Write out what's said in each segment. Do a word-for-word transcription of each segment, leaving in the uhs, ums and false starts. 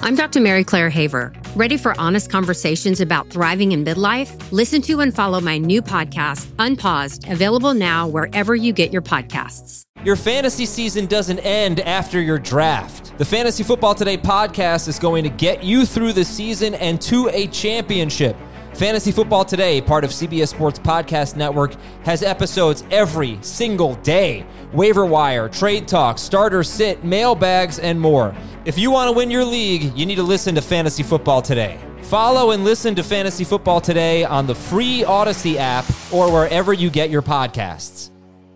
I'm Doctor Mary Claire Haver. Ready for honest conversations about thriving in midlife? Listen to and follow my new podcast, Unpaused, available now wherever you get your podcasts. Your fantasy season doesn't end after your draft. The Fantasy Football Today podcast is going to get you through the season and to a championship. Fantasy Football Today, part of C B S Sports Podcast Network, has episodes every single day. Waiver wire, trade talk, starter sit, mailbags, and more. If you want to win your league, you need to listen to Fantasy Football Today. Follow and listen to Fantasy Football Today on the free Odyssey app or wherever you get your podcasts.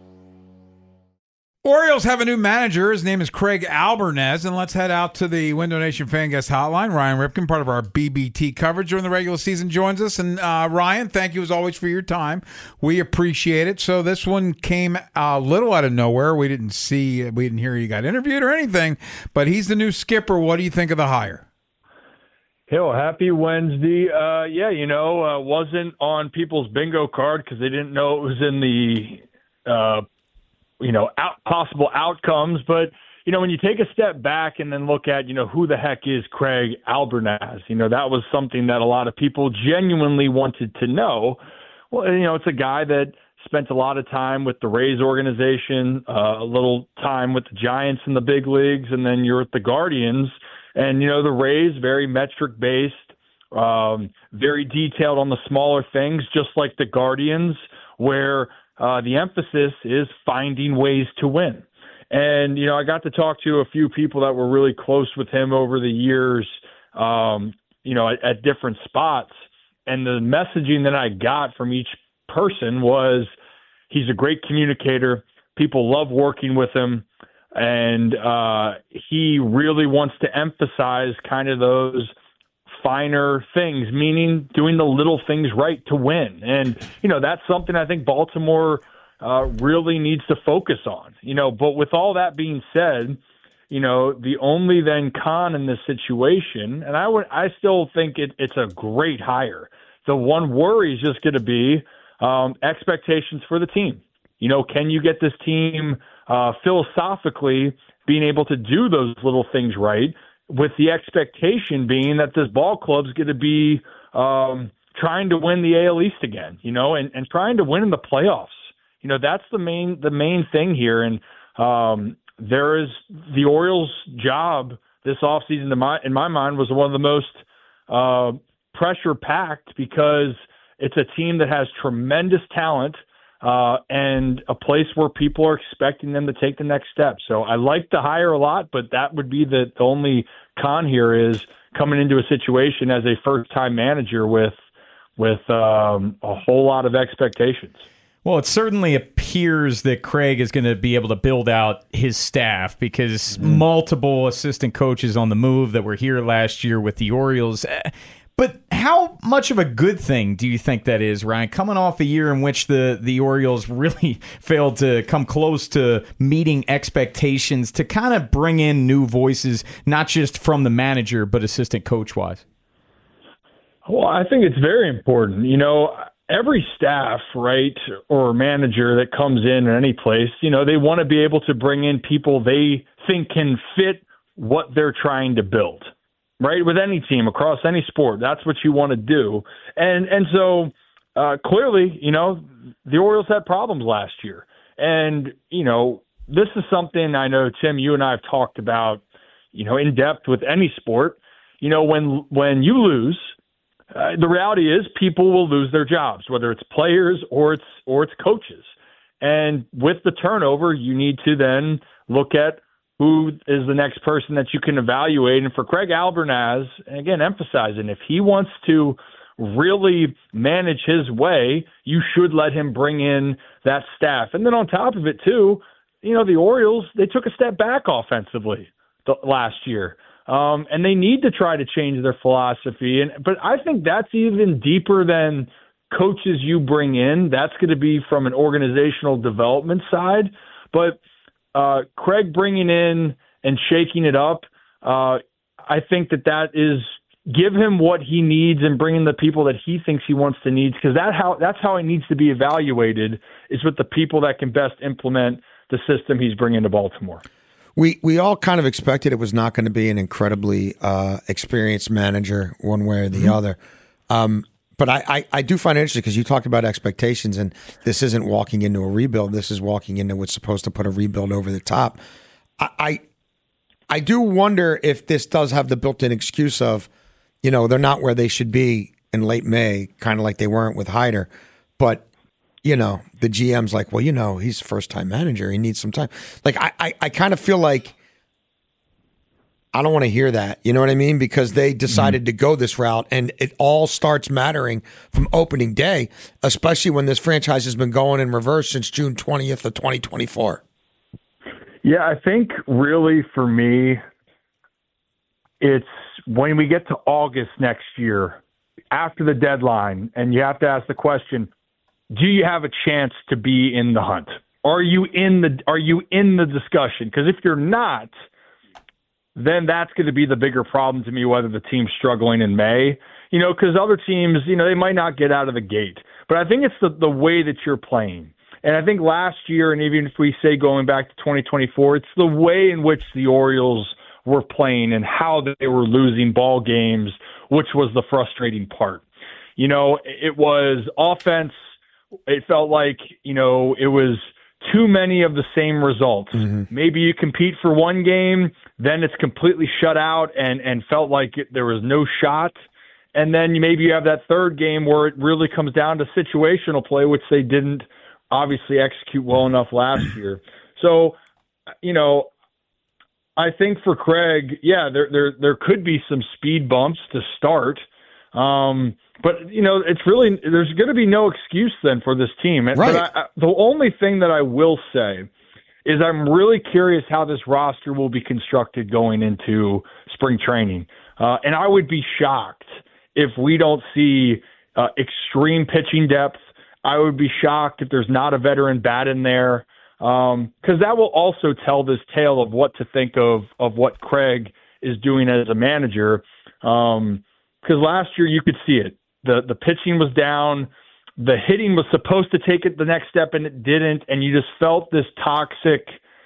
Orioles have a new manager. His name is Craig Albernez, and let's head out to the Window Nation Fan Guest Hotline. Ryan Ripken, part of our B B T coverage during the regular season, joins us. And uh, Ryan, thank you as always for your time. We appreciate it. So this one came a little out of nowhere. We didn't see, we didn't hear you got interviewed or anything, but he's the new skipper. What do you think of the hire? Hill, happy Wednesday. Uh, yeah, you know, uh, wasn't on people's bingo card because they didn't know it was in the uh you know, out, possible outcomes. But, you know, when you take a step back and then look at, you know, who the heck is Craig Albernez, you know, that was something that a lot of people genuinely wanted to know. Well, you know, it's a guy that spent a lot of time with the Rays organization, uh, a little time with the Giants in the big leagues, and then you're at the Guardians. And, you know, the Rays, very metric-based, um, very detailed on the smaller things, just like the Guardians, where Uh, the emphasis is finding ways to win. And, you know, I got to talk to a few people that were really close with him over the years, um, you know, at, at different spots. And the messaging that I got from each person was he's a great communicator. People love working with him. And uh, he really wants to emphasize kind of those finer things, meaning doing the little things right to win. And, you know, that's something I think Baltimore uh, really needs to focus on, you know, but with all that being said, you know, the only then con in this situation, and I would, I still think it, it's a great hire. The one worry is just going to be um, expectations for the team. You know, can you get this team uh, philosophically being able to do those little things right, with the expectation being that this ball club's going to be um, trying to win the A L East again, you know, and, and trying to win in the playoffs. You know, that's the main the main thing here. And um, there is the Orioles' job this offseason, in my, in my mind, was one of the most uh, pressure-packed because it's a team that has tremendous talent uh, and a place where people are expecting them to take the next step. So I like the hire a lot, but that would be the, the only con here is coming into a situation as a first-time manager with with um, a whole lot of expectations. Well, it certainly appears that Craig is going to be able to build out his staff because mm-hmm. multiple assistant coaches on the move that were here last year with the Orioles. But how much of a good thing do you think that is, Ryan, coming off a year in which the, the Orioles really failed to come close to meeting expectations, to kind of bring in new voices, not just from the manager, but assistant coach-wise? Well, I think it's very important. You know, every staff, right, or manager that comes in at any place, you know, they want to be able to bring in people they think can fit what they're trying to build. Right, with any team across any sport, that's what you want to do, and and so uh, clearly, you know, the Orioles had problems last year, and you know, this is something I know, Tim, you and I have talked about, you know, in depth with any sport. You know, when when you lose, uh, the reality is people will lose their jobs, whether it's players or it's or it's coaches, and with the turnover, you need to then look at who is the next person that you can evaluate. And for Craig Albernez, again, emphasizing, if he wants to really manage his way, you should let him bring in that staff. And then on top of it, too, you know, the Orioles, they took a step back offensively the, last year. Um, and they need to try to change their philosophy. And But I think that's even deeper than coaches you bring in. That's going to be from an organizational development side. But Uh, Craig bringing in and shaking it up, uh, I think that that is give him what he needs and bring in the people that he thinks he wants to need, because that how that's how it needs to be evaluated, is with the people that can best implement the system he's bringing to Baltimore. we we all kind of expected it was not going to be an incredibly uh, experienced manager one way or the mm-hmm. other. Um, but I, I, I do find it interesting because you talked about expectations, and this isn't walking into a rebuild. This is walking into what's supposed to put a rebuild over the top. I, I I do wonder if this does have the built-in excuse of, you know, they're not where they should be in late May, kind of like they weren't with Hyder. But, you know, the G M's like, well, you know, he's a first-time manager. He needs some time. Like, I, I, I kind of feel like I don't want to hear that. You know what I mean? Because they decided mm-hmm. to go this route, and it all starts mattering from opening day, especially when this franchise has been going in reverse since June twentieth of twenty twenty-four. Yeah, I think really for me, it's when we get to August next year, after the deadline, and you have to ask the question, do you have a chance to be in the hunt? Are you in the are you in the discussion? Because if you're not, then that's going to be the bigger problem to me, whether the team's struggling in May. You know, because other teams, you know, they might not get out of the gate. But I think it's the, the way that you're playing. And I think last year, and even if we say going back to twenty twenty-four, it's the way in which the Orioles were playing and how they were losing ball games, which was the frustrating part. You know, it was offense. It felt like, you know, it was too many of the same results. Mm-hmm. Maybe you compete for one game, then it's completely shut out and, and felt like it, there was no shot. And then maybe you have that third game where it really comes down to situational play, which they didn't obviously execute well enough last year. So, you know, I think for Craig, yeah, there there there could be some speed bumps to start. Um, but, you know, it's really – there's going to be no excuse then for this team. Right. But I, I, the only thing that I will say is I'm really curious how this roster will be constructed going into spring training. Uh, and I would be shocked if we don't see uh, extreme pitching depth. I would be shocked if there's not a veteran bat in there, because um, that will also tell this tale of what to think of of what Craig is doing as a manager. Um, because last year you could see it. The the pitching was down. The hitting was supposed to take it the next step, and it didn't. And you just felt this toxic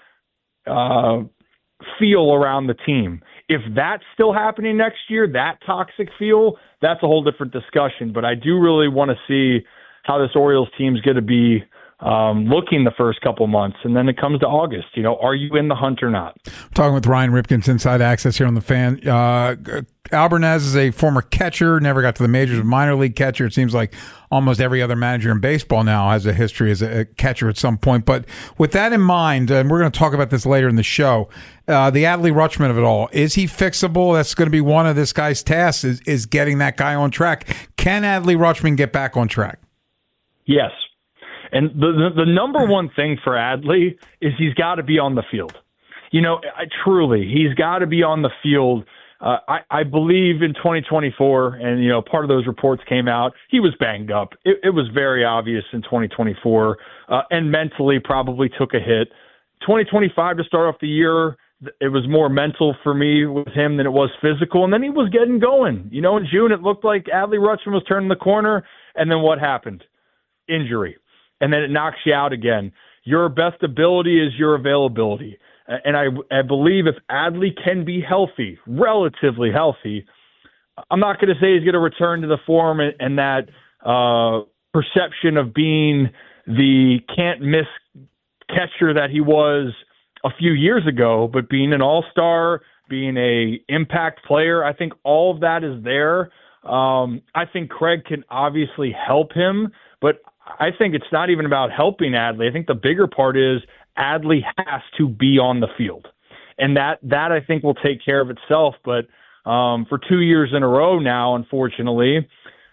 uh, feel around the team. If that's still happening next year, that toxic feel, that's a whole different discussion. But I do really want to see how this Orioles team's going to be um, looking the first couple months. And then it comes to August. You know, are you in the hunt or not? I'm talking with Ryan Ripken's Inside Access here on The Fan. Uh, Albarnez is a former catcher, never got to the majors, a minor league catcher. It seems like almost every other manager in baseball now has a history as a catcher at some point. But with that in mind, and we're going to talk about this later in the show, uh, the Adley Rutschman of it all, is he fixable? That's going to be one of this guy's tasks, is, is getting that guy on track. Can Adley Rutschman get back on track? Yes. And the, the the number one thing for Adley is he's got to be on the field. You know, I, truly, he's got to be on the field. Uh, I, I believe in twenty twenty-four, and, you know, part of those reports came out, he was banged up. It, it was very obvious in twenty twenty-four, uh, and mentally probably took a hit. twenty twenty-five, to start off the year, it was more mental for me with him than it was physical, and then he was getting going. You know, in June, it looked like Adley Rutschman was turning the corner, and then what happened? Injury. And then it knocks you out again. Your best ability is your availability. And I, I believe if Adley can be healthy, relatively healthy, I'm not going to say he's going to return to the form and, and that uh, perception of being the can't-miss catcher that he was a few years ago, but being an all-star, being a impact player, I think all of that is there. Um, I think Craig can obviously help him, but I think it's not even about helping Adley. I think the bigger part is Adley has to be on the field. And that, that I think will take care of itself. But um, for two years in a row now, unfortunately,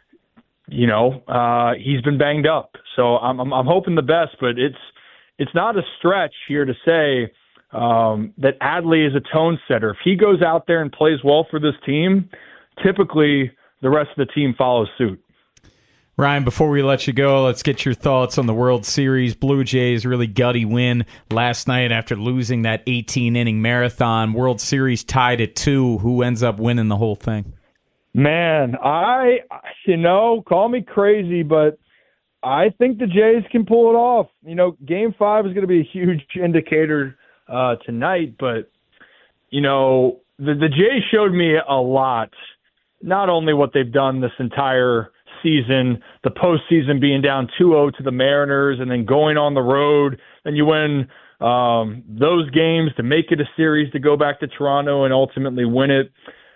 you know, uh, he's been banged up. So I'm, I'm, I'm hoping the best, but it's, it's not a stretch here to say um, that Adley is a tone setter. If he goes out there and plays well for this team, typically the rest of the team follows suit. Ryan, before we let you go, let's get your thoughts on the World Series. Blue Jays really gutty win last night after losing that eighteen-inning marathon. World Series tied at two. Who ends up winning the whole thing? Man, I, you know, call me crazy, but I think the Jays can pull it off. You know, Game five is going to be a huge indicator uh, tonight. But, you know, the, the Jays showed me a lot, not only what they've done this entire season, the postseason being down two oh to the Mariners and then going on the road, and you win um, those games to make it a series to go back to Toronto and ultimately win it.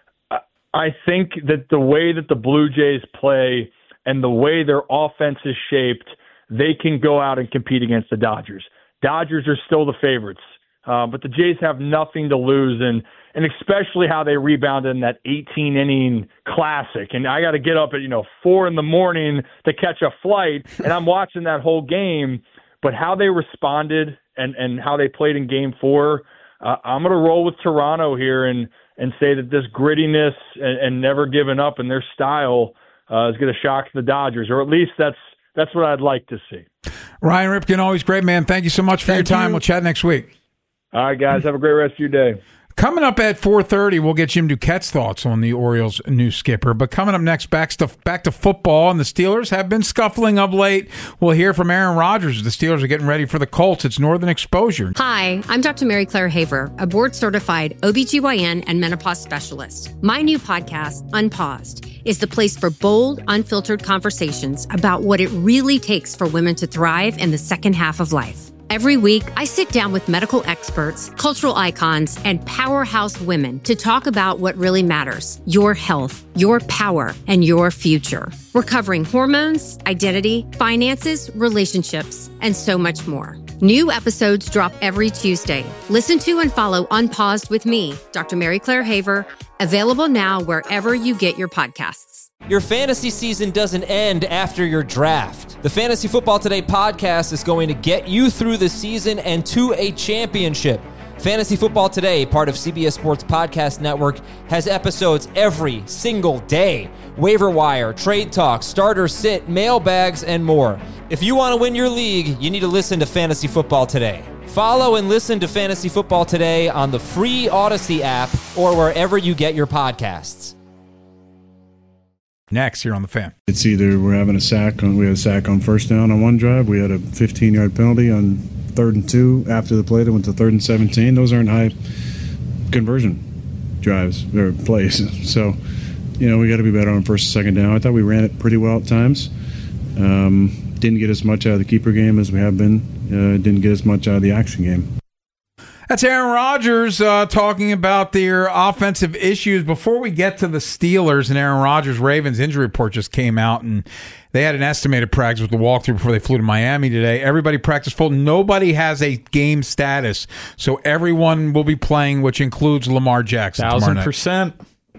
I think that the way that the Blue Jays play and the way their offense is shaped, they can go out and compete against the Dodgers. Dodgers are still the favorites, uh, but the Jays have nothing to lose, and and especially how they rebounded in that eighteen-inning classic. And I got to get up at, you know, four in the morning to catch a flight, and I'm watching that whole game. But how they responded and, and how they played in Game Four, uh, I'm going to roll with Toronto here and and say that this grittiness and, and never giving up in their style uh, is going to shock the Dodgers, or at least that's that's what I'd like to see. Ryan Ripken, always great, man. Thank you so much for Thank your time. you. We'll chat next week. All right, guys. Have a great rest of your day. Coming up at four thirty, we'll get Jim Duquette's thoughts on the Orioles' new skipper. But coming up next, back to, back to football, and the Steelers have been scuffling of late. We'll hear from Aaron Rodgers. The Steelers are getting ready for the Colts. It's Northern Exposure. Hi, I'm Doctor Mary Claire Haver, a board-certified O B G Y N and menopause specialist. My new podcast, Unpaused, is the place for bold, unfiltered conversations about what it really takes for women to thrive in the second half of life. Every week, I sit down with medical experts, cultural icons, and powerhouse women to talk about what really matters: your health, your power, and your future. We're covering hormones, identity, finances, relationships, and so much more. New episodes drop every Tuesday. Listen to and follow Unpaused with me, Doctor Mary Claire Haver, available now wherever you get your podcasts. Your fantasy season doesn't end after your draft. The Fantasy Football Today podcast is going to get you through the season and to a championship. Fantasy Football Today, part of C B S Sports Podcast Network, has episodes every single day. Waiver wire, trade talk, starter sit, mailbags, and more. If you want to win your league, you need to listen to Fantasy Football Today. Follow and listen to Fantasy Football Today on the free Odyssey app or wherever you get your podcasts. Next, here on The Fan. It's either we're having a sack on, we had a sack on first down on one drive, we had a fifteen-yard penalty on third and two after the play that went to third and seventeen. Those aren't high conversion drives or plays. So, you know, we got to be better on first and second down. I thought we ran it pretty well at times. Um, didn't get as much out of the keeper game as we have been. Uh, didn't get as much out of the action game. That's Aaron Rodgers uh, talking about their offensive issues. Before we get to the Steelers and Aaron Rodgers, Ravens injury report just came out, and they had an estimated practice with the walkthrough before they flew to Miami today. Everybody practiced full. Nobody has a game status, so everyone will be playing, which includes Lamar Jackson. Thousand percent.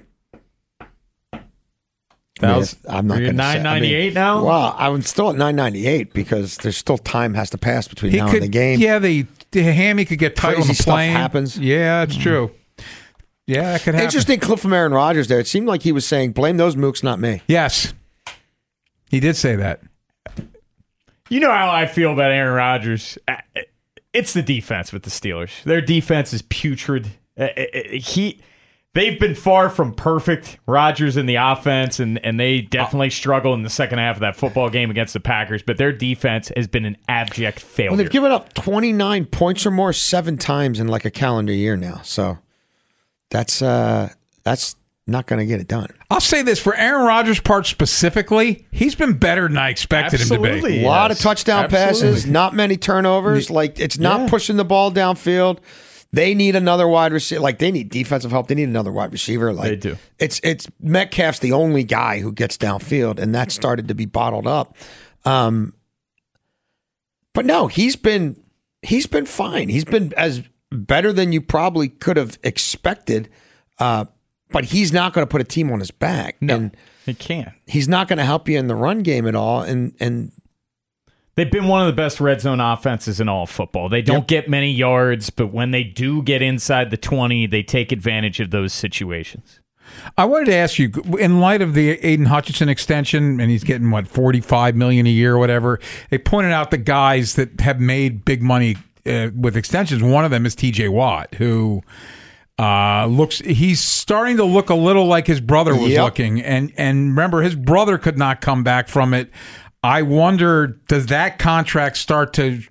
Yes, I'm not going to say. nine ninety-eight I mean, now? Well, I'm still at nine ninety-eight because there's still time has to pass between He now could, and the game. Yeah, the, the hammy could get tight on Crazy the stuff plane. happens. Yeah, that's true. Yeah, that could happen. Interesting clip from Aaron Rodgers there. It seemed like he was saying, blame those mooks, not me. Yes, he did say that. You know how I feel about Aaron Rodgers. It's the defense with the Steelers. Their defense is putrid. He... They've been far from perfect, Rodgers in the offense, and, and they definitely struggle in the second half of that football game against the Packers, but their defense has been an abject failure. Well, they've given up twenty-nine points or more seven times in like a calendar year now, so that's uh, that's not going to get it done. I'll say this, for Aaron Rodgers' part specifically, he's been better than I expected Absolutely. him to be. A lot Yes. of touchdown Absolutely. passes, not many turnovers. Like, it's not Yeah. pushing the ball downfield. They need another wide receiver. Like, they need defensive help. They need another wide receiver. Like, They do. It's it's Metcalf's the only guy who gets downfield, and that started to be bottled up. Um, but no, he's been he's been fine. He's been as better than you probably could have expected. Uh, but he's not going to put a team on his back. No, and he can't. he's not going to help you in the run game at all. And and They've been one of the best red zone offenses in all of football. They don't Yep. get many yards, but when they do get inside the twenty, they take advantage of those situations. I wanted to ask you, in light of the Aiden Hutchinson extension, and he's getting, what, forty-five million dollars a year or whatever, they pointed out the guys that have made big money uh, with extensions. One of them is T J Watt, who uh, looks, he's starting to look a little like his brother was Yep. looking. And, and remember, his brother could not come back from it. I wonder, does that contract start to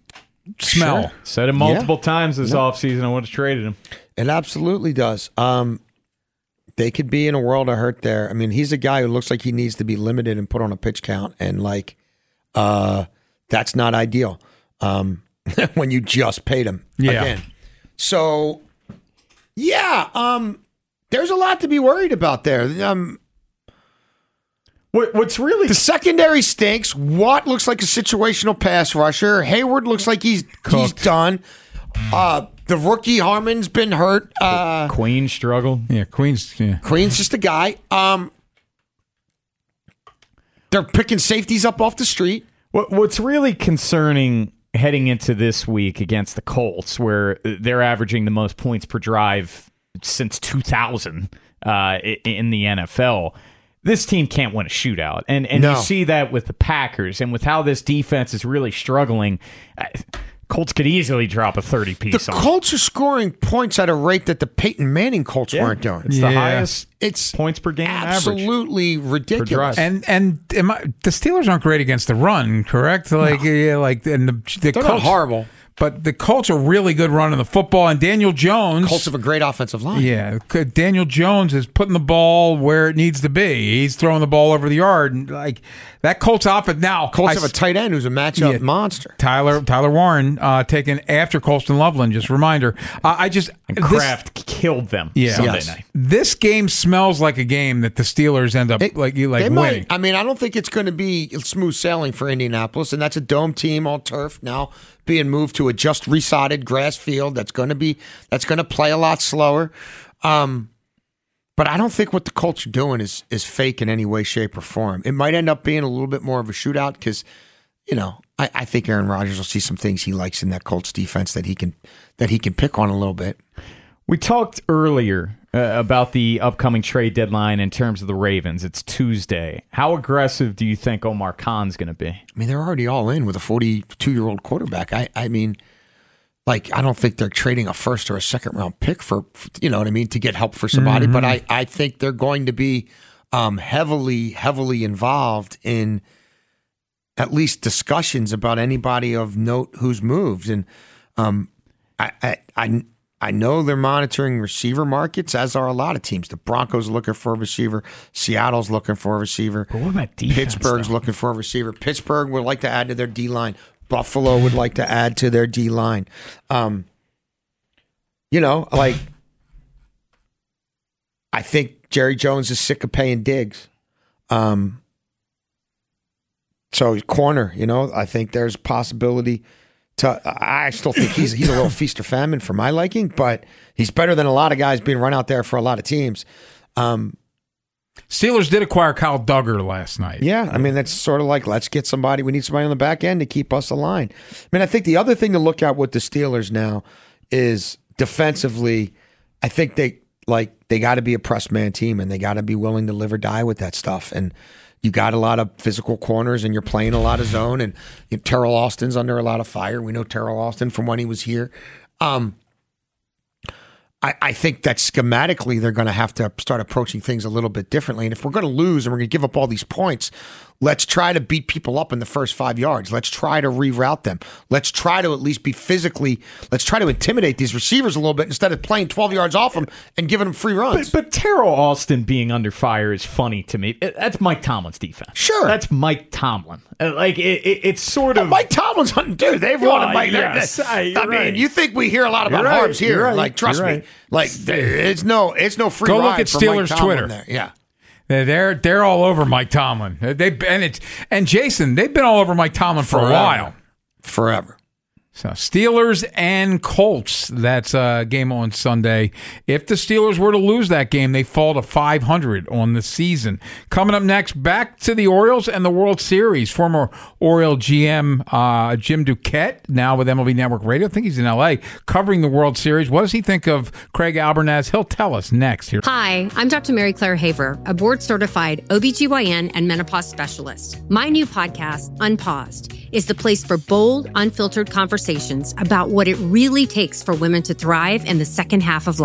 smell. Sure. Said it multiple Yeah. times this No. offseason. I would have traded him. It absolutely does. Um, they could be in a world of hurt there. I mean, he's a guy who looks like he needs to be limited and put on a pitch count, and like, uh, that's not ideal um, when you just paid him Yeah. again. So, yeah, um, there's a lot to be worried about there. Um, What, what's really the secondary stinks. Watt looks like a situational pass rusher. Hayward looks like he's he's Cooked. done. Uh, the rookie Harmon's been hurt. Uh, Queen struggled. Yeah, Queens. Yeah. Queen's just a guy. Um, they're picking safeties up off the street. What, what's really concerning heading into this week against the Colts, where they're averaging the most points per drive since two thousand uh, in the N F L, this team can't win a shootout. And and No. you see that with the Packers and with how this defense is really struggling. uh, Colts could easily drop a thirty-piece The on them. Colts are scoring points at a rate that the Peyton Manning Colts Yeah. weren't doing. It's Yeah. the highest It's points per game average. absolutely ridiculous. drive. And and am I, the Steelers aren't great against the run, correct? Like yeah, like and the the They're Colts, not horrible. but the Colts are really good running the football. And Daniel Jones, Colts have a great offensive line. yeah, Daniel Jones is putting the ball where it needs to be. He's throwing the ball over the yard, and like that Colts offense now. Colts I have a s- tight end who's a matchup Yeah. monster. Tyler Tyler Warren uh, taken after Colston Loveland. Just reminder. Uh, I just And this- Kraft killed them Yeah. Sunday Yes. night. This game smells like a game that the Steelers end up It- like you like they winning. might. I mean, I don't think it's going to be smooth sailing for Indianapolis, and that's a dome team, all turf now being moved to a just resodded grass field. That's going to be that's going to play a lot slower. Um, but I don't think what the Colts are doing is is fake in any way, shape, or form. It might end up being a little bit more of a shootout because, you know, I, I think Aaron Rodgers will see some things he likes in that Colts defense that he can that he can pick on a little bit. We talked earlier uh, about the upcoming trade deadline in terms of the Ravens. It's Tuesday. How aggressive do you think Omar Khan's going to be? I mean, they're already all in with a forty-two-year-old quarterback. I, I mean, like, I don't think they're trading a first or a second round pick for, you know what I mean, to get help for somebody. But I, I think they're going to be um, heavily, heavily involved in at least discussions about anybody of note who's moved. And um, I, I, I, I know they're monitoring receiver markets, as are a lot of teams. The Broncos are looking for a receiver. Seattle's looking for a receiver. But what about defense, Pittsburgh's though? looking for a receiver. Pittsburgh would like to add to their D line. Buffalo would like to add to their D line. Um, you know, like I think Jerry Jones is sick of paying Diggs. Um, so corner, you know, I think there's a possibility to. I still think he's he's a little feast or famine for my liking, but he's better than a lot of guys being run out there for a lot of teams. Um, Steelers did acquire Kyle Duggar last night. Yeah, I mean, that's sort of like, let's get somebody. We need somebody on the back end to keep us aligned. I mean, I think the other thing to look at with the Steelers now is defensively, I think they like they got to be a press man team, and they got to be willing to live or die with that stuff. And you got a lot of physical corners, and you're playing a lot of zone, and you know, Terrell Austin's under a lot of fire. We know Terrell Austin from when he was here. Um, I, I think that schematically they're going to have to start approaching things a little bit differently. And if we're going to lose and we're going to give up all these points, let's try to beat people up in the first five yards. Let's try to reroute them. Let's try to at least be physically, let's try to intimidate these receivers a little bit instead of playing twelve yards off them and giving them free runs. But, but Terrell Austin being under fire is funny to me. It- that's Mike Tomlin's defense. Sure. That's Mike Tomlin. Uh, Like, it, it, it's sort of... Mike Tomlin's hunting, dude. They've wanted Oh, Mike. they're- yes. I, Uh, you're mean, right. you think we hear a lot about You're right. Harbs here? You're right. Like, trust You're me. right. Like, there- it's no, it's no free Go look ride at for Mike Steelers Tomlin Twitter. there. Yeah. They're they're all over Mike Tomlin. They and it's and Jason. They've been all over Mike Tomlin for a Forever. while. Forever. So Steelers and Colts. That's a game on Sunday. If the Steelers were to lose that game, they fall to five hundred on the season. Coming up next, back to the Orioles and the World Series. Former Oriole G M uh, Jim Duquette, now with M L B Network Radio. I think he's in L A covering the World Series. What does he think of Craig Albernaz? He'll tell us next here. Hi, I'm Doctor Mary Claire Haver, a board-certified O B G Y N and menopause specialist. My new podcast, Unpaused, is the place for bold, unfiltered conversations about what it really takes for women to thrive in the second half of life.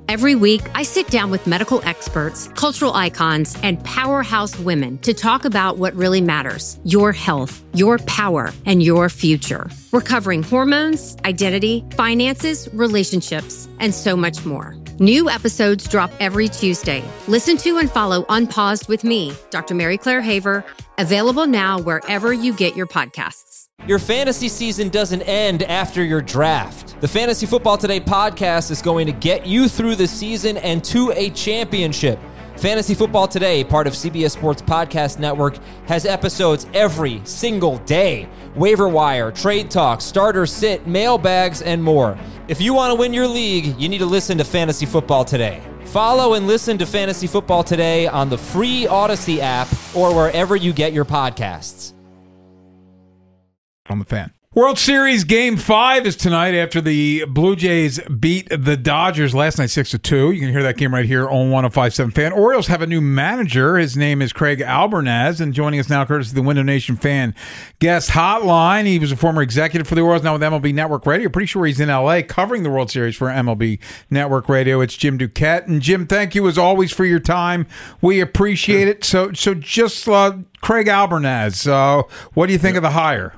Every week, I sit down with medical experts, cultural icons, and powerhouse women to talk about what really matters: your health, your power, and your future. We're covering hormones, identity, finances, relationships, and so much more. New episodes drop every Tuesday. Listen to and follow Unpaused with me, Doctor Mary Claire Haver, available now wherever you get your podcasts. Your fantasy season doesn't end after your draft. The Fantasy Football Today podcast is going to get you through the season and to a championship. Fantasy Football Today, part of C B S Sports Podcast Network, has episodes every single day. Waiver wire, trade talk, starter sit, mailbags, and more. If you want to win your league, you need to listen to Fantasy Football Today. Follow and listen to Fantasy Football Today on the free Odyssey app or wherever you get your podcasts. On the Fan. World Series Game five is tonight after the Blue Jays beat the Dodgers last night six to two. You can hear that game right here on one oh five point seven Fan. Orioles have a new manager. His name is Craig Albernaz, and joining us now courtesy of the Window Nation Fan Guest Hotline. He was a former executive for the Orioles, now with M L B Network Radio. Pretty sure he's in L A covering the World Series for M L B Network Radio. It's Jim Duquette. And Jim, thank you as always for your time. We appreciate it. So, so just uh, Craig Albernaz, uh, what do you think of the hire?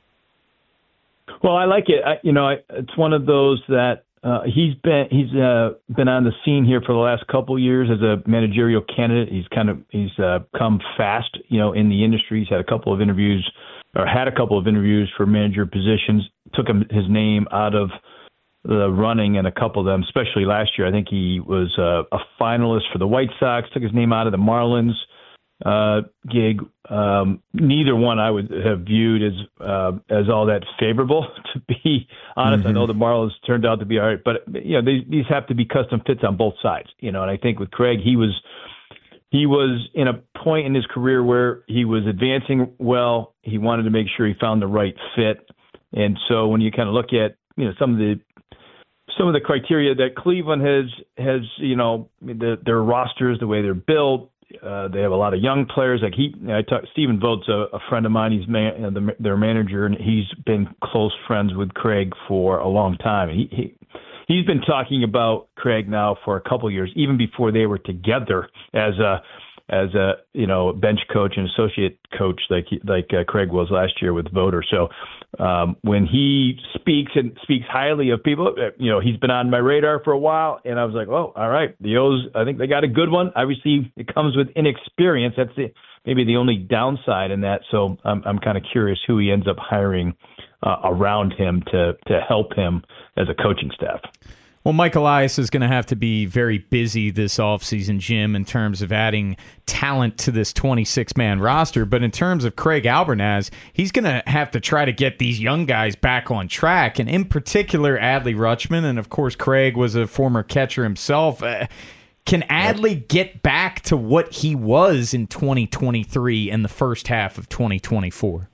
Well, I like it. I, you know, I, it's one of those that uh, he's been he's uh, been on the scene here for the last couple of years as a managerial candidate. He's kind of he's uh, come fast, you know, in the industry. He's had a couple of interviews, or had a couple of interviews for manager positions. Took him his name out of the running in a couple of them, especially last year. I think he was uh, a finalist for the White Sox. Took his name out of the Marlins uh, gig. Um, neither one I would have viewed as uh, as all that favorable, to be honest. Mm-hmm. I know the Marlins turned out to be all right, but you know these, these have to be custom fits on both sides. You know, and I think with Craig, he was he was in a point in his career where he was advancing well. He wanted to make sure he found the right fit, and so when you kind of look at you know some of the some of the criteria that Cleveland has has you know the, their rosters, the way they're built. Uh, they have a lot of young players. Like he, I talk, Stephen Vogt's a, a friend of mine. He's man, you know, the, their manager, and he's been close friends with Craig for a long time. He, he he's been talking about Craig now for a couple of years, even before they were together as a as a you know bench coach and associate coach, like like uh, Craig was last year with Voter. So um, when he speaks and speaks highly of people, you know he's been on my radar for a while, and I was like, oh, all right, the O's, I think they got a good one. Obviously, it comes with inexperience. That's the maybe the only downside in that. So I'm I'm kind of curious who he ends up hiring uh, around him to to help him as a coaching staff. Well, Mike Elias is going to have to be very busy this offseason, Jim, in terms of adding talent to this twenty-six man roster. But in terms of Craig Albernaz, he's going to have to try to get these young guys back on track, and in particular, Adley Rutschman. And, of course, Craig was a former catcher himself. Uh, can Adley get back to what he was in twenty twenty-three and the first half of twenty twenty-four?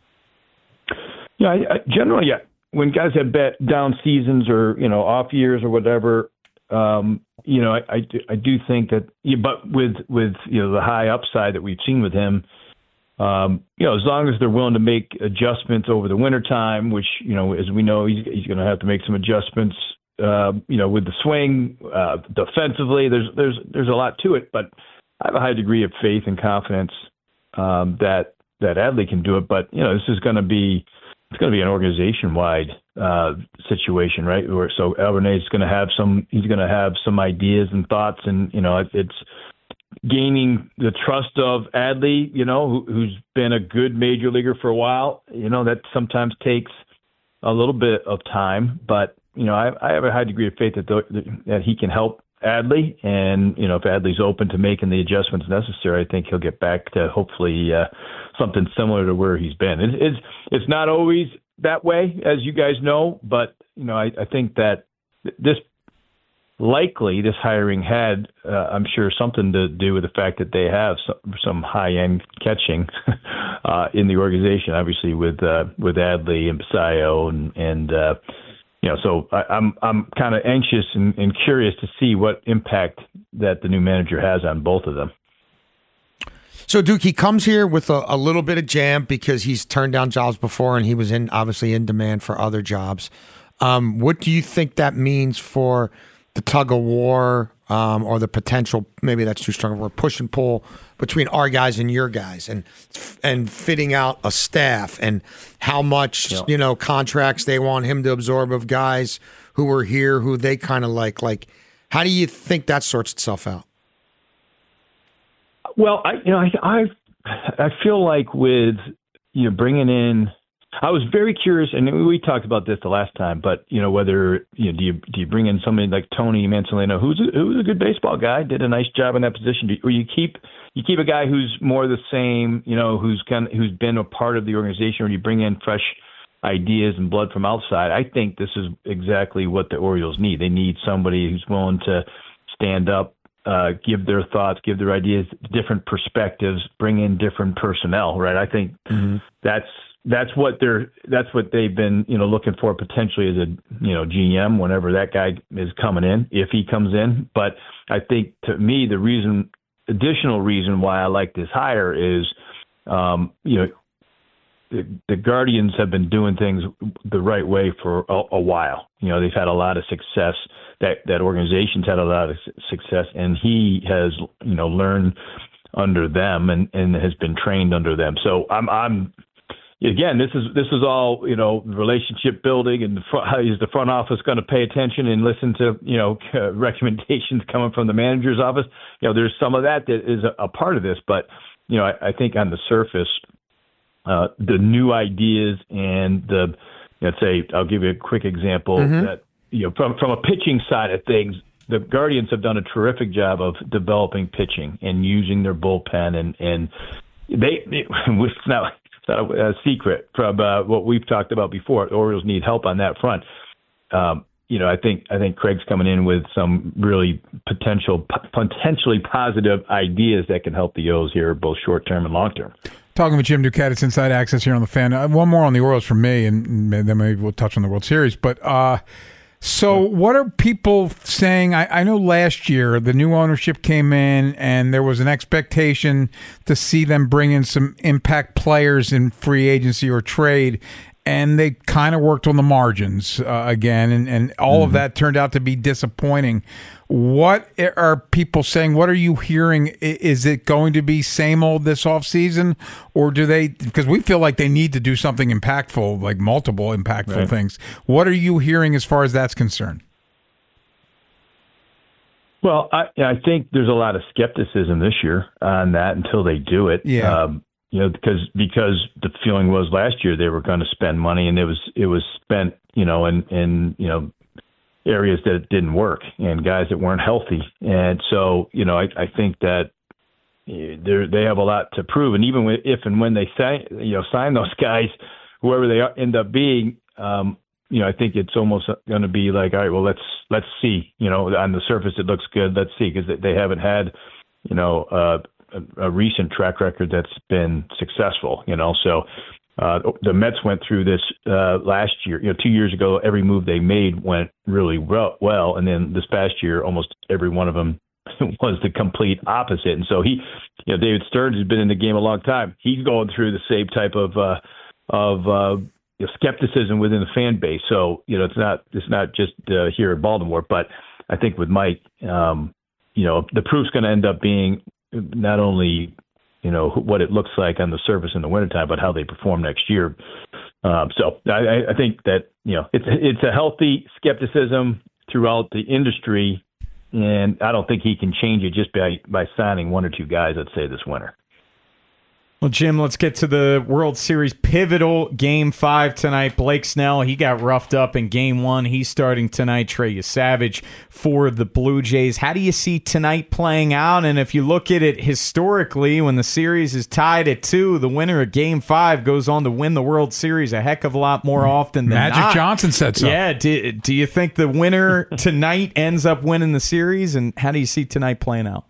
Yeah, I, I, generally, yeah. When guys have bet down seasons or, you know, off years or whatever, um, you know, I, I, do, I do think that, yeah, but with, with, you know, the high upside that we've seen with him, um, you know, as long as they're willing to make adjustments over the wintertime, which, you know, as we know, he's, he's going to have to make some adjustments, uh, you know, with the swing, uh, defensively, there's, there's, there's a lot to it, but I have a high degree of faith and confidence, um, that, that Adley can do it. But, you know, this is going to be, it's going to be an organization-wide uh, situation, right? Where, so Albernaz is going to have some. He's going to have some ideas and thoughts, and you know, it, it's gaining the trust of Adley. You know, who, who's been a good major leaguer for a while. You know, that sometimes takes a little bit of time, but you know, I, I have a high degree of faith that the, that he can help Adley, and you know, if Adley's open to making the adjustments necessary, I think he'll get back to hopefully uh, something similar to where he's been. It, it's it's not always that way, as you guys know, but you know, I, I think that this likely this hiring had, uh, I'm sure, something to do with the fact that they have some, some high end catching uh, in the organization, obviously with uh, with Adley and Basayo and and. Uh, You know, so I, I'm I'm kind of anxious and, and curious to see what impact that the new manager has on both of them. So Duke, he comes here with a, a little bit of jam because he's turned down jobs before, and he was in obviously in demand for other jobs. Um, what do you think that means for the tug of war um, or the potential, maybe that's too strong of a word, push and pull between our guys and your guys, and and fitting out a staff, and how much yeah. you know contracts they want him to absorb of guys who are here, who they kind of like. Like, how do you think that sorts itself out? Well, I you know I I, I feel like with you know bringing in. I was very curious, and we talked about this the last time, but, you know, whether, you know, do you do you bring in somebody like Tony Manzolino, who's a, who's a good baseball guy, did a nice job in that position, do you, or you keep you keep a guy who's more the same, you know, who's kind of, who's been a part of the organization, or do you bring in fresh ideas and blood from outside? I think this is exactly what the Orioles need. They need somebody who's willing to stand up, uh, give their thoughts, give their ideas, different perspectives, bring in different personnel, right? I think mm-hmm. that's That's what they're. That's what they've been, you know, looking for potentially as a, you know, G M whenever that guy is coming in, if he comes in. But I think, to me, the reason, additional reason why I like this hire is, um, you know, the, the Guardians have been doing things the right way for a, a while. You know, they've had a lot of success. That that organization's had a lot of success, and he has, you know, learned under them and, and has been trained under them. So I'm I'm. Again, this is this is all, you know, relationship building, and the front, how is the front office going to pay attention and listen to, you know, uh, recommendations coming from the manager's office? You know, there's some of that that is a, a part of this, but, you know, I, I think on the surface, uh, the new ideas and the, let's say, I'll give you a quick example mm-hmm. that, you know, from from a pitching side of things, the Guardians have done a terrific job of developing pitching and using their bullpen, and and they, they it's not. It's not a, a secret from uh, what we've talked about before. The Orioles need help on that front. Um, you know, I think I think Craig's coming in with some really potential, potentially positive ideas that can help the O's here, both short term and long term. Talking with Jim Duquette, it's Inside Access here on the Fan. Uh, one more on the Orioles from me, and then maybe we'll touch on the World Series. But uh, so, what are people saying? I, I know last year the new ownership came in, and there was an expectation to see them bring in some impact players in free agency or trade, and they kind of worked on the margins uh, again, and, and all mm-hmm. of that turned out to be disappointing. What are people saying? What are you hearing? Is it going to be same old this offseason, or do they, because we feel like they need to do something impactful, like multiple impactful right. things. What are you hearing as far as that's concerned? Well, I, I think there's a lot of skepticism this year on that until they do it. Yeah. Um, you know, because because the feeling was last year they were going to spend money, and it was it was spent, you know, in in you know. areas that didn't work and guys that weren't healthy. And so, you know, I, I think that they they have a lot to prove. And even if and when they sign, you know, sign those guys, whoever they are, end up being, um, you know, I think it's almost going to be like, all right, well, let's let's see. You know, on the surface it looks good. Let's see, because they haven't had, you know, uh, a, a recent track record that's been successful. You know, so. Uh, the Mets went through this uh, last year. You know, two years ago, every move they made went really well, well, and then this past year, almost every one of them was the complete opposite. And so he, you know, David Stearns has been in the game a long time. He's going through the same type of uh, of uh, you know, skepticism within the fan base. So you know, it's not it's not just uh, here in Baltimore, but I think with Mike, um, you know, the proof's going to end up being not only you know, what it looks like on the surface in the wintertime, but how they perform next year. Um, so I, I think that, you know, it's it's a healthy skepticism throughout the industry, and I don't think he can change it just by, by signing one or two guys, let's say, this winter. Well, Jim, let's get to the World Series pivotal Game five tonight. Blake Snell, he got roughed up in Game one. He's starting tonight. Trey Savage for the Blue Jays. How do you see tonight playing out? And if you look at it historically, when the series is tied at two, the winner of Game five goes on to win the World Series a heck of a lot more often than Magic not. Johnson said so. Yeah. Do, do you think the winner tonight ends up winning the series? And how do you see tonight playing out?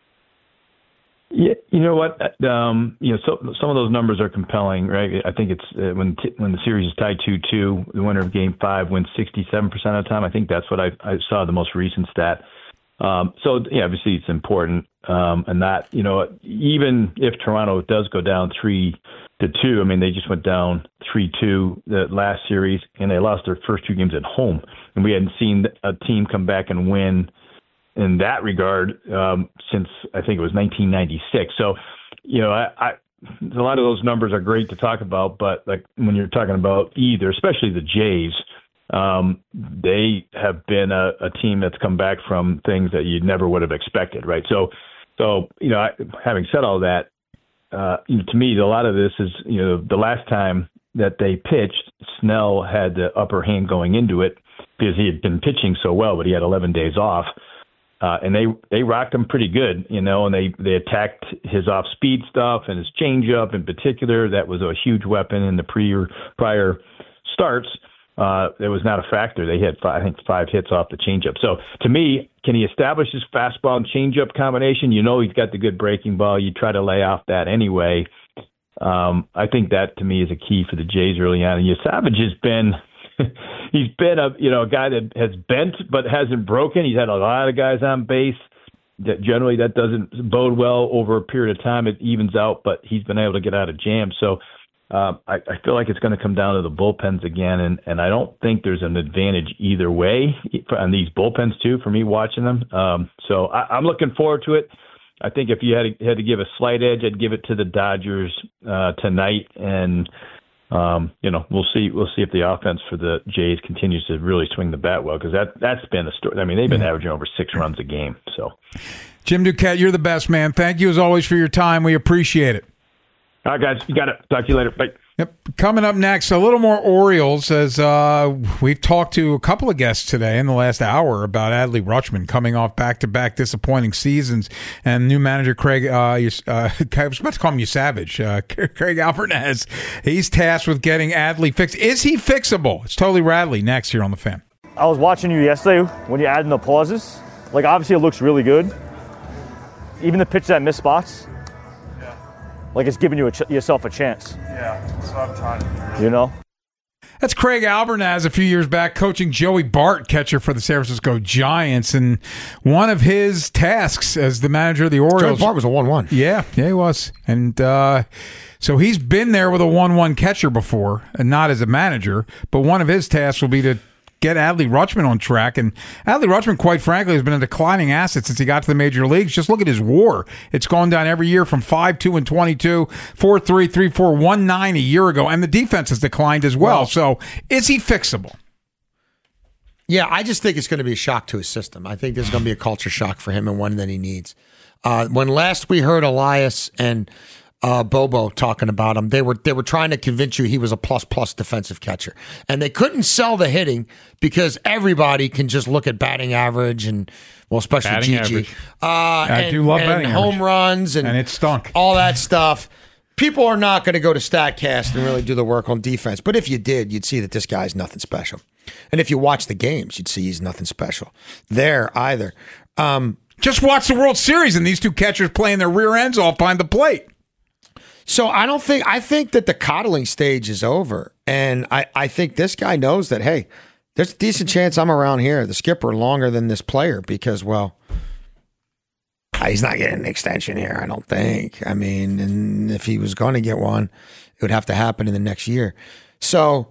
Yeah, you know what? Um, you know, so, some of those numbers are compelling, right? I think it's uh, when t- when the series is tied two two, the winner of Game Five wins sixty-seven percent of the time. I think that's what I, I saw the most recent stat. Um, so yeah, obviously it's important, um, and that you know even if Toronto does go down three to two, I mean they just went down three two the last series, and they lost their first two games at home, and we hadn't seen a team come back and win in that regard um, since I think it was nineteen ninety-six. So, you know, I, I a lot of those numbers are great to talk about, but like when you're talking about either, especially the Jays, um, they have been a, a team that's come back from things that you never would have expected, right? So, so you know, I, having said all that, uh, you know, to me, a lot of this is, you know, the last time that they pitched, Snell had the upper hand going into it because he had been pitching so well, but he had eleven days off. Uh, and they, they rocked him pretty good, you know, and they, they attacked his off-speed stuff and his changeup in particular. That was a huge weapon in the pre prior starts. Uh, it was not a factor. They had, five, I think, five hits off the changeup. So, to me, can he establish his fastball and changeup combination? You know he's got the good breaking ball. You try to lay off that anyway. Um, I think that, to me, is a key for the Jays early on. And Savage has been – he's been a you know a guy that has bent but hasn't broken. He's had a lot of guys on base. That generally that doesn't bode well over a period of time. It evens out, but he's been able to get out of jams. So uh, I, I feel like it's going to come down to the bullpens again, and, and I don't think there's an advantage either way on these bullpens too for me watching them. Um, so I, I'm looking forward to it. I think if you had to, had to give a slight edge, I'd give it to the Dodgers uh, tonight, and Um, you know, we'll see. We'll see if the offense for the Jays continues to really swing the bat well, because that that's been the story. I mean, they've been yeah. averaging over six runs a game. So, Jim Duquette, you're the best, man. Thank you as always for your time. We appreciate it. All right, guys, you got it. Talk to you later. Bye. Yep. Coming up next, a little more Orioles, as uh, we've talked to a couple of guests today in the last hour about Adley Rutschman coming off back-to-back disappointing seasons, and new manager Craig, uh, uh, I was about to call him you Savage, uh, Craig Alvarez. He's tasked with getting Adley fixed. Is he fixable? It's Totally Radley next here on The Fan. I was watching you yesterday when you added in the pauses. Like, obviously it looks really good. Even the pitch that missed spots. Like it's giving you a ch- yourself a chance. Yeah, that's what I'm trying to do. You know? That's Craig Alvarez a few years back coaching Joey Bart, catcher for the San Francisco Giants. And one of his tasks as the manager of the Orioles. Joey Bart was a one one. Yeah, yeah, he was. And uh, so he's been there with a one one catcher before, and not as a manager. But one of his tasks will be to get Adley Rutschman on track. And Adley Rutschman, quite frankly, has been a declining asset since he got to the major leagues. Just look at his WAR. It's gone down every year from five two and twenty-two, four three, three four, one nine a year ago. And the defense has declined as well. well so is he fixable? Yeah, I just think it's going to be a shock to his system. I think there's going to be a culture shock for him and one that he needs. Uh, when last we heard Elias and Uh, Bobo talking about him, they were they were trying to convince you he was a plus plus defensive catcher, and they couldn't sell the hitting because everybody can just look at batting average and well, especially batting Gigi, average. Uh, I and, do love and batting home average. runs and, and it stunk. all that stuff. People are not going to go to StatCast and really do the work on defense, but if you did, you'd see that this guy's nothing special. And if you watch the games, you'd see he's nothing special there either. Um, Just watch the World Series and these two catchers playing their rear ends off behind the plate. So I don't think I think that the coddling stage is over, and I, I think this guy knows that, hey, there's a decent chance I'm around here, the skipper, longer than this player because, well, he's not getting an extension here, I don't think. I mean, and if he was going to get one, it would have to happen in the next year. So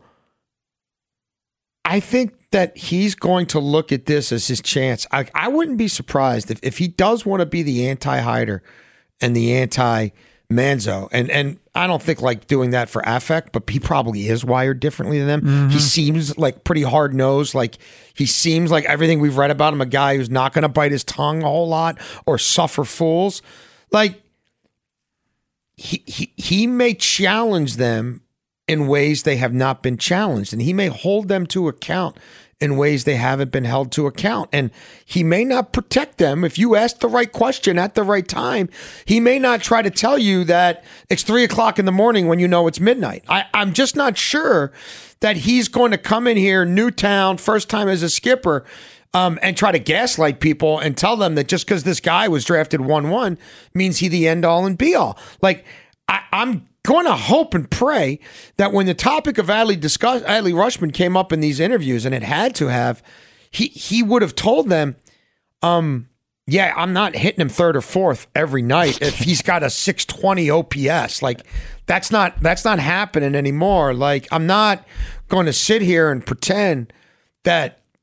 I think that he's going to look at this as his chance. I, I wouldn't be surprised if, if he does want to be the anti-hider and the anti- Manzo, and and I don't think like doing that for affect, but he probably is wired differently than them. Mm-hmm. He seems like pretty hard nosed. Like he seems like everything we've read about him, a guy who's not going to bite his tongue a whole lot or suffer fools. Like he he he may challenge them in ways they have not been challenged, and he may hold them to account in ways they haven't been held to account. And he may not protect them. If you ask the right question at the right time, he may not try to tell you that it's three o'clock in the morning when you know it's midnight. I, I'm just not sure that he's going to come in here, new town, first time as a skipper, um, and try to gaslight people and tell them that just because this guy was drafted one one means he the end all and be all. Like, I, I'm going to hope and pray that when the topic of Adley discuss Adley Rutschman came up in these interviews, and it had to have, he he would have told them, um, yeah, I'm not hitting him third or fourth every night if he's got a six twenty O P S. Like that's not that's not happening anymore. Like I'm not going to sit here and pretend that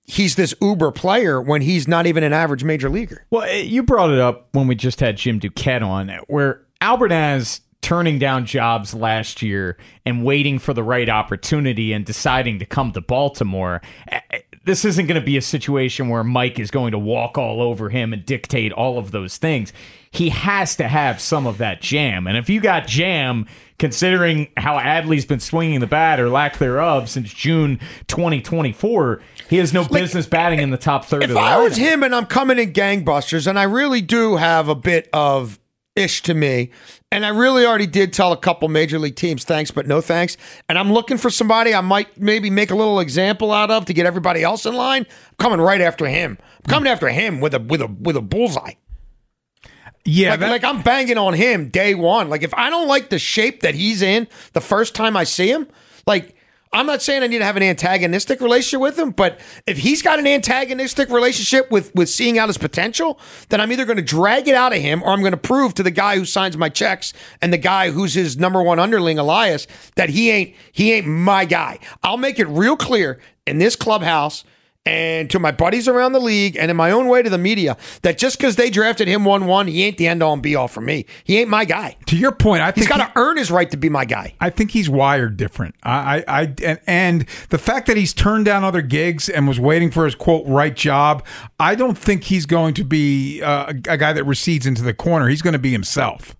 he's this uber player when he's not even an average major leaguer. Well, you brought it up when we just had Jim Duquette on, where Albernaz turning down jobs last year and waiting for the right opportunity and deciding to come to Baltimore. This isn't going to be a situation where Mike is going to walk all over him and dictate all of those things. He has to have some of that jam. And if you got jam, considering how Adley's been swinging the bat or lack thereof since June twenty twenty-four, he has no like, business batting in the top third if of the I lineup. was him and I'm coming in gangbusters, and I really do have a bit of ish to me, and I really already did tell a couple major league teams thanks but no thanks, and I'm looking for somebody I might maybe make a little example out of to get everybody else in line. I'm coming right after him. I'm coming after him with a with a with a bullseye. Yeah, like, that- like I'm banging on him day one. Like if I don't like the shape that he's in the first time I see him, like I'm not saying I need to have an antagonistic relationship with him, but if he's got an antagonistic relationship with, with seeing out his potential, then I'm either going to drag it out of him or I'm going to prove to the guy who signs my checks and the guy who's his number one underling, Elias, that he ain't he ain't my guy. I'll make it real clear in this clubhouse and to my buddies around the league and in my own way to the media that just because they drafted him one one, he ain't the end-all and be-all for me. He ain't my guy. To your point, I think he's got to he, earn his right to be my guy. I think he's wired different. I, I, I and, and the fact that he's turned down other gigs and was waiting for his, quote, right job, I don't think he's going to be uh, a, a guy that recedes into the corner. He's going to be himself.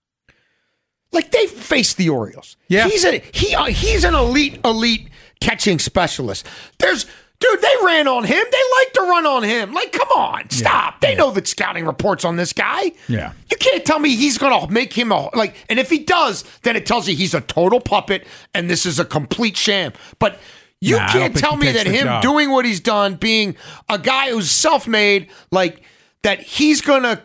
Like, they faced the Orioles. Yeah. He's, a, he, uh, he's an elite, elite catching specialist. There's... Dude, they ran on him. They like to run on him. Like, come on, stop. Yeah. They know the scouting reports on this guy. Yeah. You can't tell me he's going to make him a, like, and if he does, then it tells you he's a total puppet and this is a complete sham. But you nah, can't tell me that him job. doing what he's done, being a guy who's self-made, like, that he's going to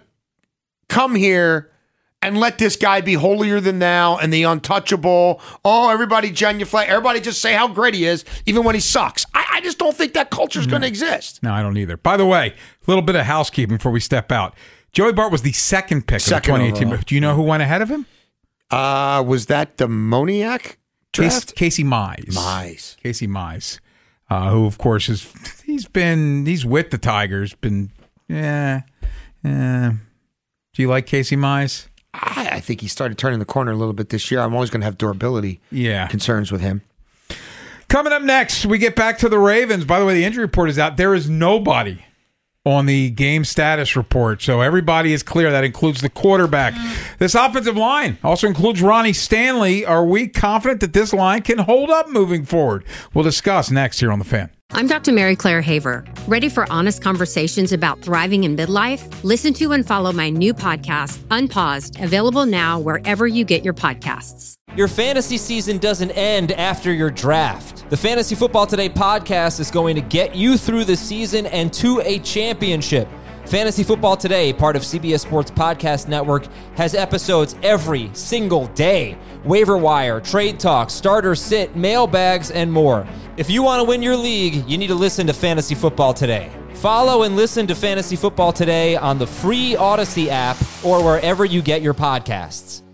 come here and let this guy be holier than thou and the untouchable. Oh, everybody genuflect. Everybody just say how great he is, even when he sucks. I, I just don't think that culture is no. going to exist. No, I don't either. By the way, a little bit of housekeeping before we step out. Joey Bart was the second pick second of the twenty eighteen. Overall. Do you know who went ahead of him? Uh, was that the Moniak draft? Casey Mize. Mize. Casey Mize, uh, who, of course, is he's been, he's with the Tigers, been, yeah. yeah. Do you like Casey Mize? I, I think he started turning the corner a little bit this year. I'm always going to have durability yeah. concerns with him. Coming up next, we get back to the Ravens. By the way, the injury report is out. There is nobody on the game status report, so everybody is clear. That includes the quarterback. This offensive line also includes Ronnie Stanley. Are we confident that this line can hold up moving forward? We'll discuss next here on The Fan. I'm Doctor Mary Claire Haver. Ready for honest conversations about thriving in midlife? Listen to and follow my new podcast, Unpaused, available now wherever you get your podcasts. Your fantasy season doesn't end after your draft. The Fantasy Football Today podcast is going to get you through the season and to a championship. Fantasy Football Today, part of C B S Sports Podcast Network, has episodes every single day. Waiver wire, trade talk, starter sit, mailbags, and more. If you want to win your league, you need to listen to Fantasy Football Today. Follow and listen to Fantasy Football Today on the free Odyssey app or wherever you get your podcasts.